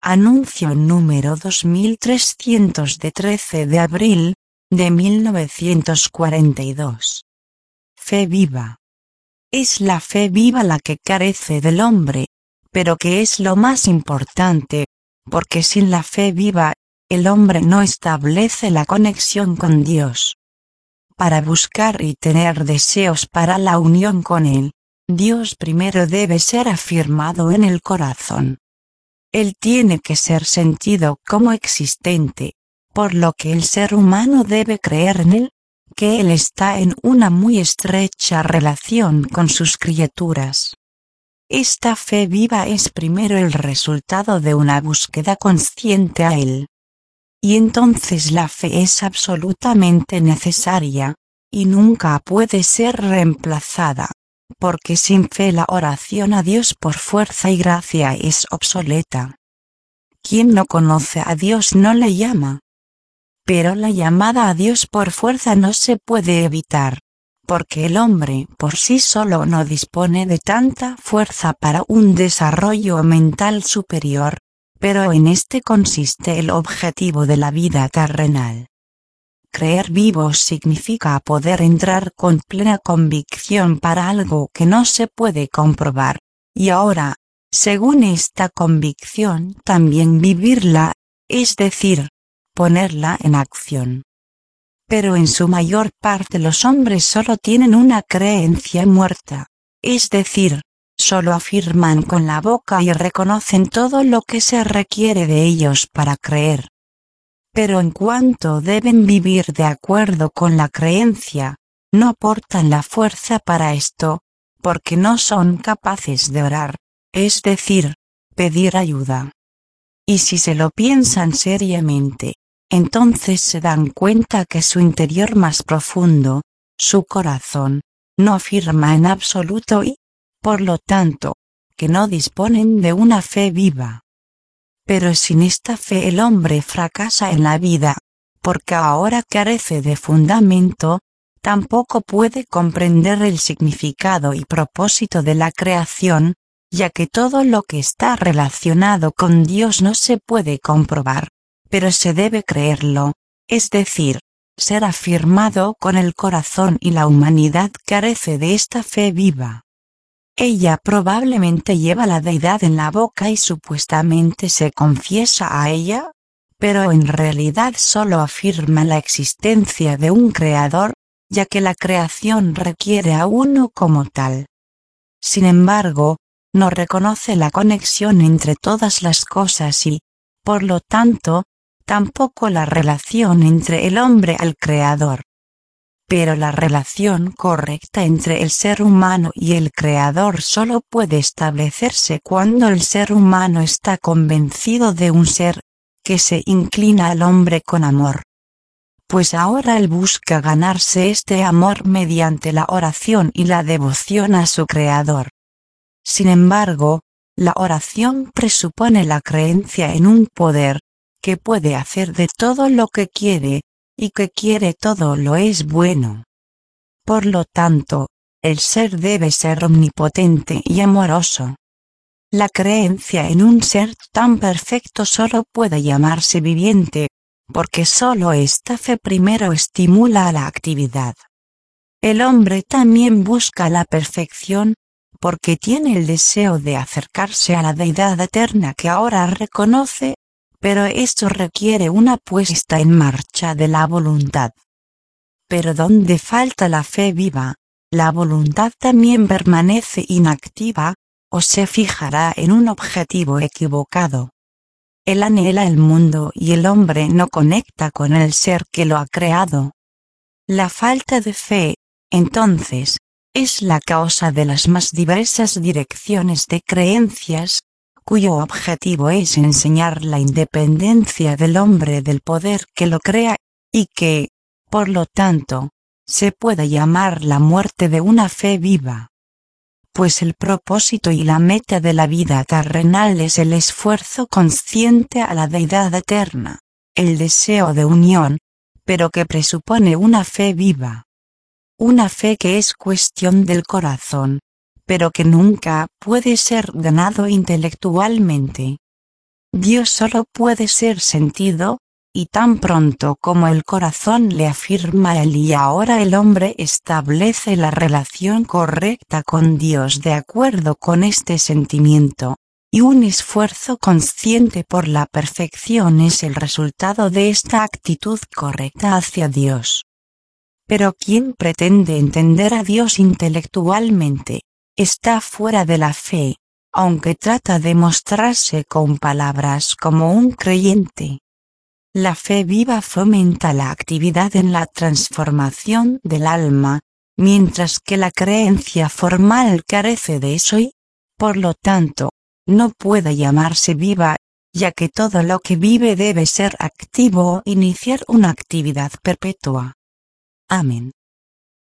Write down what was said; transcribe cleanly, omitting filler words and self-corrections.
Anuncio número 2300 de 13 de abril, de 1942. Fe viva. Es la fe viva la que carece del hombre, pero que es lo más importante, porque sin la fe viva, el hombre no establece la conexión con Dios. Para buscar y tener deseos para la unión con Él, Dios primero debe ser afirmado en el corazón. Él tiene que ser sentido como existente, por lo que el ser humano debe creer en Él, que Él está en una muy estrecha relación con sus criaturas. Esta fe viva es primero el resultado de una búsqueda consciente a Él. Y entonces la fe es absolutamente necesaria, y nunca puede ser reemplazada, porque sin fe la oración a Dios por fuerza y gracia es obsoleta. Quien no conoce a Dios no le llama. Pero la llamada a Dios por fuerza no se puede evitar, porque el hombre por sí solo no dispone de tanta fuerza para un desarrollo mental superior, pero en este consiste el objetivo de la vida terrenal. Creer vivo significa poder entrar con plena convicción para algo que no se puede comprobar, y ahora, según esta convicción también vivirla, es decir, ponerla en acción. Pero en su mayor parte los hombres solo tienen una creencia muerta, es decir, solo afirman con la boca y reconocen todo lo que se requiere de ellos para creer. Pero en cuanto deben vivir de acuerdo con la creencia, no aportan la fuerza para esto, porque no son capaces de orar, es decir, pedir ayuda. Y si se lo piensan seriamente, entonces se dan cuenta que su interior más profundo, su corazón, no afirma en absoluto y, por lo tanto, que no disponen de una fe viva. Pero sin esta fe el hombre fracasa en la vida, porque ahora carece de fundamento, tampoco puede comprender el significado y propósito de la creación, ya que todo lo que está relacionado con Dios no se puede comprobar, pero se debe creerlo, es decir, ser afirmado con el corazón, y la humanidad carece de esta fe viva. Ella probablemente lleva la deidad en la boca y supuestamente se confiesa a ella, pero en realidad solo afirma la existencia de un creador, ya que la creación requiere a uno como tal. Sin embargo, no reconoce la conexión entre todas las cosas y, por lo tanto, tampoco la relación entre el hombre al creador. Pero la relación correcta entre el ser humano y el creador solo puede establecerse cuando el ser humano está convencido de un ser que se inclina al hombre con amor. Pues ahora él busca ganarse este amor mediante la oración y la devoción a su creador. Sin embargo, la oración presupone la creencia en un poder que puede hacer de todo lo que quiere, y que quiere todo lo es bueno. Por lo tanto, el ser debe ser omnipotente y amoroso. La creencia en un ser tan perfecto solo puede llamarse viviente, porque solo esta fe primero estimula a la actividad. El hombre también busca la perfección, porque tiene el deseo de acercarse a la deidad eterna que ahora reconoce, pero esto requiere una puesta en marcha de la voluntad. Pero donde falta la fe viva, la voluntad también permanece inactiva, o se fijará en un objetivo equivocado. Él anhela el mundo y el hombre no conecta con el ser que lo ha creado. La falta de fe, entonces, es la causa de las más diversas direcciones de creencias, cuyo objetivo es enseñar la independencia del hombre del poder que lo crea, y que, por lo tanto, se puede llamar la muerte de una fe viva. Pues el propósito y la meta de la vida terrenal es el esfuerzo consciente a la deidad eterna, el deseo de unión, pero que presupone una fe viva. Una fe que es cuestión del corazón, pero que nunca puede ser ganado intelectualmente. Dios solo puede ser sentido, y tan pronto como el corazón le afirma a él y ahora el hombre establece la relación correcta con Dios de acuerdo con este sentimiento, y un esfuerzo consciente por la perfección es el resultado de esta actitud correcta hacia Dios. Pero quien pretende entender a Dios intelectualmente, está fuera de la fe, aunque trata de mostrarse con palabras como un creyente. La fe viva fomenta la actividad en la transformación del alma, mientras que la creencia formal carece de eso y, por lo tanto, no puede llamarse viva, ya que todo lo que vive debe ser activo o iniciar una actividad perpetua. Amén.